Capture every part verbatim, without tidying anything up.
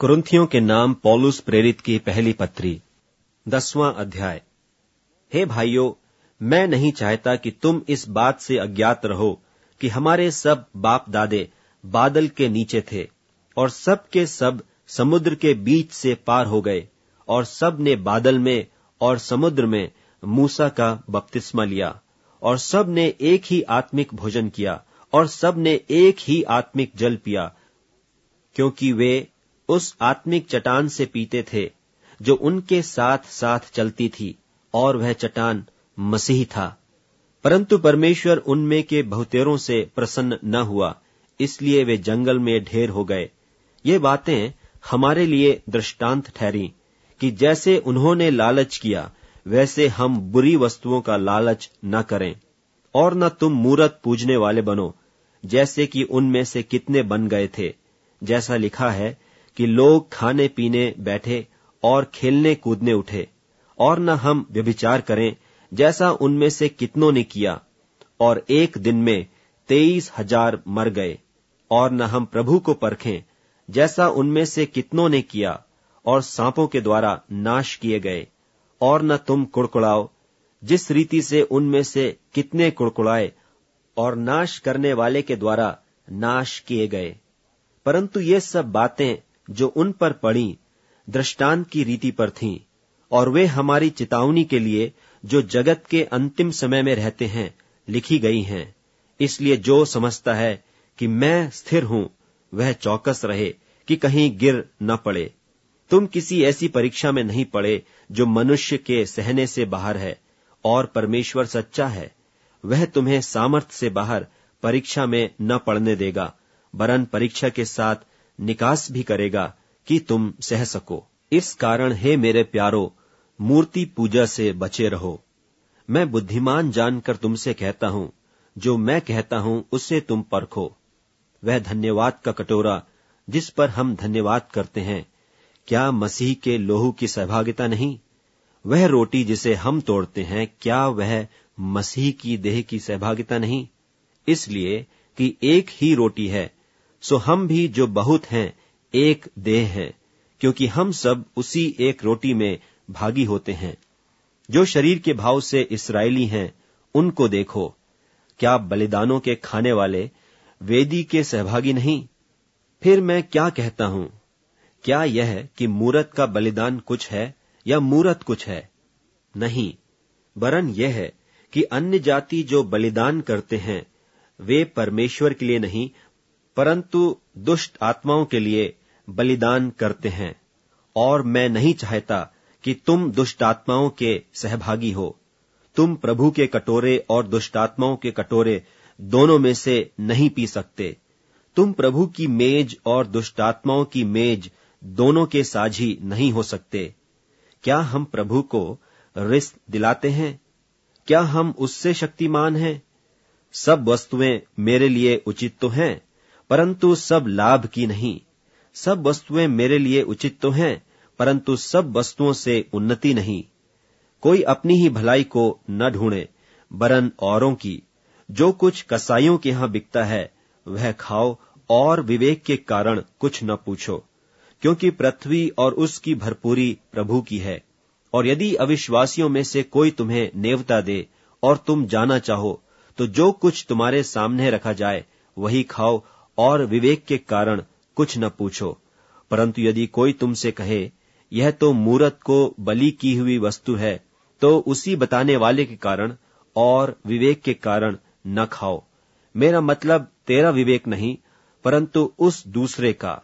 कुरिन्थियों के नाम पौलुस प्रेरित की पहली पत्री, दसवां अध्याय। हे भाइयों, मैं नहीं चाहता कि तुम इस बात से अज्ञात रहो कि हमारे सब बाप दादे बादल के नीचे थे और सब के सब समुद्र के बीच से पार हो गए, और सब ने बादल में और समुद्र में मूसा का बपतिस्मा लिया, और सब ने एक ही आत्मिक भोजन किया, और सब ने एक ही आत्मिक जल पिया, क्योंकि वे उस आत्मिक चट्टान से पीते थे जो उनके साथ साथ चलती थी, और वह चट्टान मसीह था। परंतु परमेश्वर उनमें के बहुतेरों से प्रसन्न न हुआ, इसलिए वे जंगल में ढेर हो गए। ये बातें हमारे लिए दृष्टांत ठहरी कि जैसे उन्होंने लालच किया, वैसे हम बुरी वस्तुओं का लालच न करें। और न तुम मूरत पूजने वाले बनो, जैसे कि उनमें से कितने बन गए थे। जैसा लिखा है कि लोग खाने पीने बैठे और खेलने कूदने उठे। और न हम व्यभिचार करें, जैसा उनमें से कितनों ने किया, और एक दिन में तेईस हजार मर गए। और न हम प्रभु को परखें, जैसा उनमें से कितनों ने किया, और सांपों के द्वारा नाश किए गए। और न तुम कुड़कुड़ाओ, जिस रीति से उनमें से कितने कुड़कुड़ाए और नाश करने वाले के द्वारा नाश किए गए। परंतु ये सब बातें जो उन पर पड़ी, दृष्टांत की रीति पर थीं, और वे हमारी चितावनी के लिए, जो जगत के अंतिम समय में रहते हैं, लिखी गई हैं। इसलिए जो समझता है कि मैं स्थिर हूं, वह चौकस रहे कि कहीं गिर न पड़े। तुम किसी ऐसी परीक्षा में नहीं पड़े जो मनुष्य के सहने से बाहर है, और परमेश्वर सच्चा है, वह तुम्हें सामर्थ्य से बाहर परीक्षा में न पड़ने देगा, वरन परीक्षा के साथ निकास भी करेगा कि तुम सह सको। इस कारण हे मेरे प्यारो, मूर्ति पूजा से बचे रहो। मैं बुद्धिमान जानकर तुमसे कहता हूं, जो मैं कहता हूं उससे तुम परखो। वह धन्यवाद का कटोरा जिस पर हम धन्यवाद करते हैं, क्या मसीह के लोहू की सहभागिता नहीं? वह रोटी जिसे हम तोड़ते हैं, क्या वह मसीह की देह की सहभागिता नहीं? इसलिए कि एक ही रोटी है, सो हम भी जो बहुत हैं एक देह हैं, क्योंकि हम सब उसी एक रोटी में भागी होते हैं। जो शरीर के भाव से इस्राएली हैं, उनको देखो, क्या बलिदानों के खाने वाले वेदी के सहभागी नहीं? फिर मैं क्या कहता हूं? क्या यह कि मूरत का बलिदान कुछ है या मूरत कुछ है? नहीं, वरन यह है कि अन्य जाति जो बलिदान करते हैं, वे परमेश्वर के लिए नहीं, परंतु दुष्ट आत्माओं के लिए बलिदान करते हैं। और मैं नहीं चाहता कि तुम दुष्ट आत्माओं के सहभागी हो। तुम प्रभु के कटोरे और दुष्ट आत्माओं के कटोरे दोनों में से नहीं पी सकते। तुम प्रभु की मेज और दुष्ट आत्माओं की मेज दोनों के साझी नहीं हो सकते। क्या हम प्रभु को रिश्त दिलाते हैं? क्या हम उससे शक्तिमान हैं? सब वस्तुएं मेरे लिए उचित तो हैं, परंतु सब लाभ की नहीं। सब वस्तुएं मेरे लिए उचित तो हैं, परंतु सब वस्तुओं से उन्नति नहीं। कोई अपनी ही भलाई को न ढूंढे, वरन औरों की। जो कुछ कसाईयों के यहां बिकता है, वह खाओ, और विवेक के कारण कुछ न पूछो, क्योंकि पृथ्वी और उसकी भरपूरी प्रभु की है। और यदि अविश्वासियों में से कोई तुम्हें नेवता दे और तुम जाना चाहो, तो जो कुछ तुम्हारे सामने रखा जाए वही खाओ, और विवेक के कारण कुछ न पूछो। परंतु यदि कोई तुमसे कहे, यह तो मूरत को बलि की हुई वस्तु है, तो उसी बताने वाले के कारण और विवेक के कारण न खाओ। मेरा मतलब तेरा विवेक नहीं, परंतु उस दूसरे का।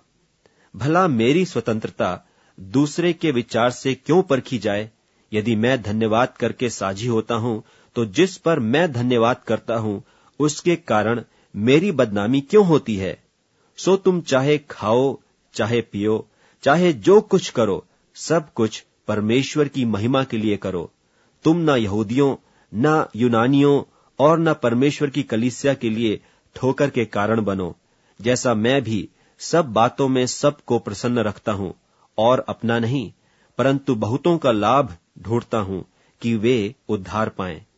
भला मेरी स्वतंत्रता दूसरे के विचार से क्यों परखी जाए? यदि मैं धन्यवाद करके साझी होता हूं, तो जिस पर मैं धन्यवाद करता हूं, उसके कारण मेरी बदनामी क्यों होती है? सो तुम चाहे खाओ, चाहे पियो, चाहे जो कुछ करो, सब कुछ परमेश्वर की महिमा के लिए करो। तुम न यहूदियों, न यूनानियों और न परमेश्वर की कलीसिया के लिए ठोकर के कारण बनो, जैसा मैं भी सब बातों में सबको प्रसन्न रखता हूं, और अपना नहीं, परंतु बहुतों का लाभ ढूंढता हूं कि वे उद्धार पाएं।